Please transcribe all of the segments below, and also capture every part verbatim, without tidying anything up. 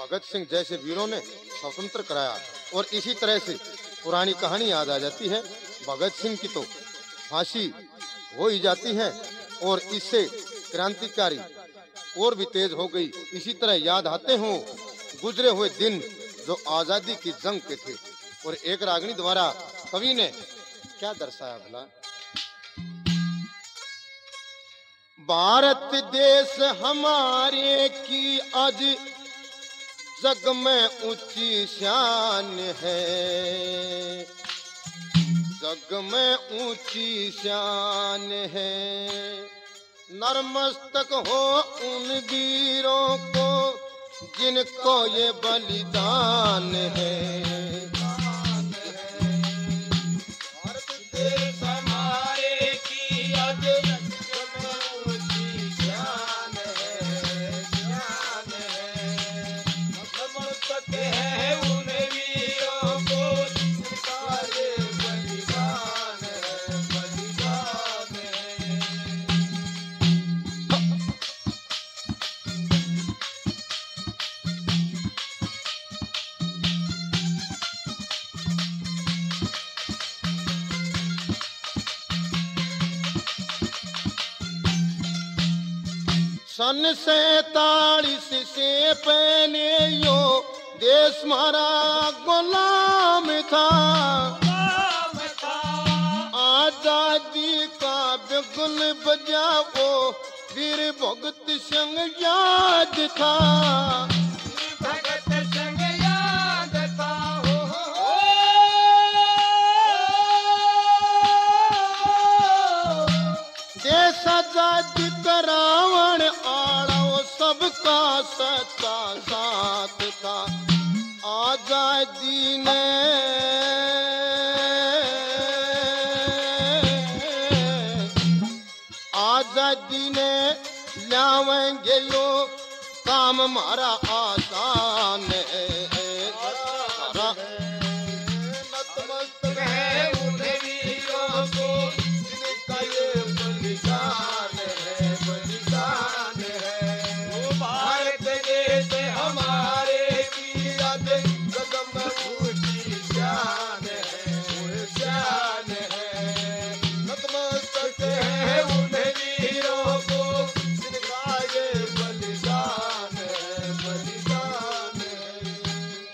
भगत सिंह जैसे वीरों ने स्वतंत्र कराया। और इसी तरह से पुरानी कहानी याद आ जाती है, भगत सिंह की तो फांसी हो ही जाती है और इससे क्रांतिकारी और भी तेज हो गई। इसी तरह याद आते हो गुजरे हुए दिन जो आजादी की जंग के थे। और एक रागनी द्वारा कवि ने क्या दर्शाया भला, भारत देश हमारे की आज जग में ऊंची शान है, जग में ऊंची शान है। नतमस्तक हो उन वीरों को जिनको ये बलिदान है। भारत देश हमारे की आज जग में ऊंची शान है, शान है। नतमस्तक है उन वीरों को जिनका ये बलिदान है, बलिदान है। सन सैतालीस से पहले यो देश हमारा गुलाम था, आजादी का बिगुल बजाओ वीर भगत सिंह याद था। भगत सिंह याद था हो, हो, देश आजादी करावण आड़ो सबका सच्चा साथ था। आजादी ने आजादी ने लावेंगे यो काम हमारा आसान है। नतमस्तक है उन वीरों को जिनका ये बलिदान है, बलिदान है। वो भारत देश हमारे की आज जग में ऊंची शान है, शान है। नतमस्तक है उन वीरों को जिनका ये बलिदान है, बलिदान है।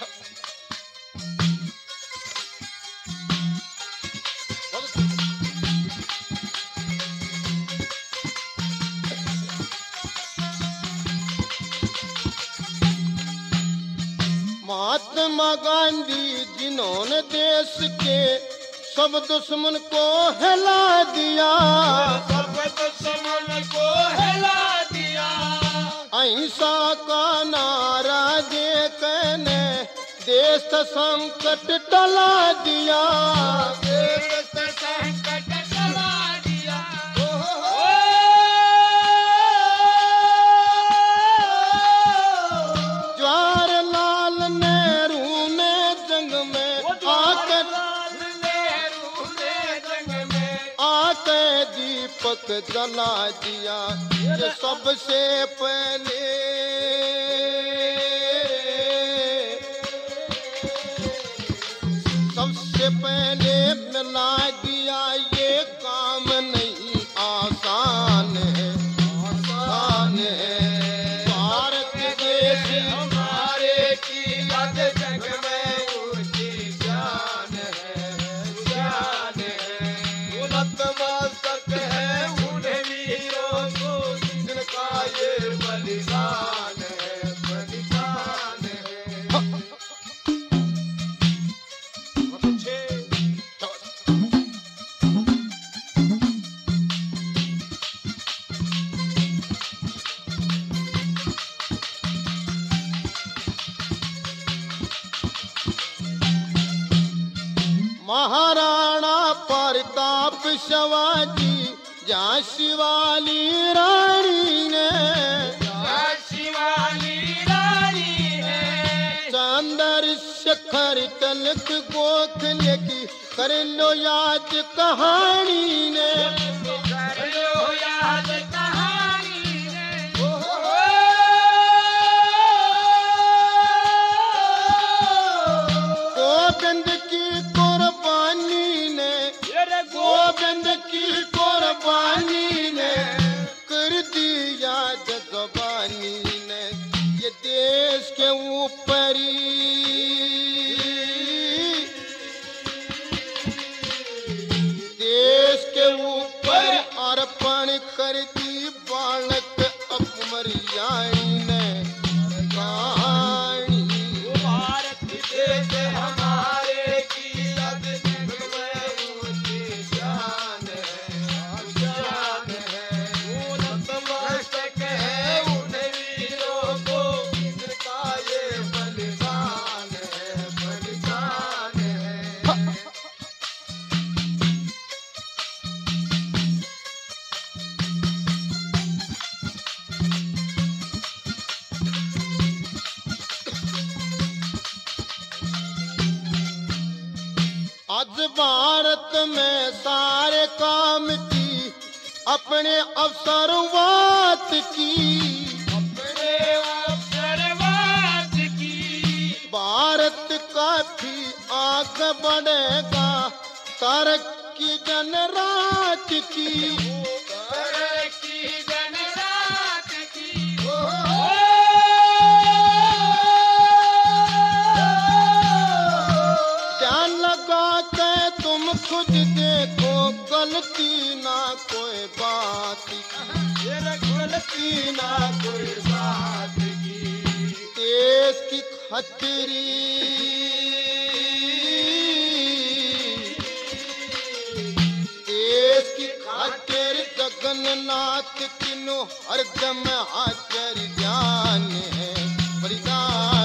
महात्मा गांधी जिन्होंने देश के सब दुश्मन को हिला दिया, सब दुश्मन को हिला दिया। अहिंसा का नारा दे कहने देश संकट टला दिया। देश संकट टला दिया। जवाहरलाल नेहरू ने जंग में आकर नेहरू ने जंग में आके दीपक जला दिया। ये सबसे पहले सबसे पहले मिला दिया। ये काम नहीं आसान है, आसान है। भारत देश हमारे की आज जग में ऊंची शान है, शान है। नतमस्तक है उन वीरों को जिनका ये बलिदान है, बलिदान है। महाराणा प्रताप शिवाजी झांसी वाली रानी ने झांसी वाली रानी है। चंद्रशेखर तिलक गोखले की कर लो याद कहानी ने। कर लो याद कहानी ने। देश के ऊपरी देश के ऊपर अर्पण करती बालक अपमरियाणी ने कहानी। भारत देश हमारे की लग में ऊंची शान है, शान है। वो नतमस्तक है उन वीरों को, इनका ये बलिदान है, बलिदान है। आज भारत में सारे काम की अपने अवसरवाद की, अपने अवसरवाद की भारत काफी आगे बढ़ेगा तरक्की जनराज की। तरक्की जनराज की। ध्यान लगा के तुम खुद देखो गलती ना कोई बात की, ये गलती ना कोई बात की। देश की खतरी देश की खातिर जगन्नाथ किनो हरदम आचर ज्ञान है बलिदान।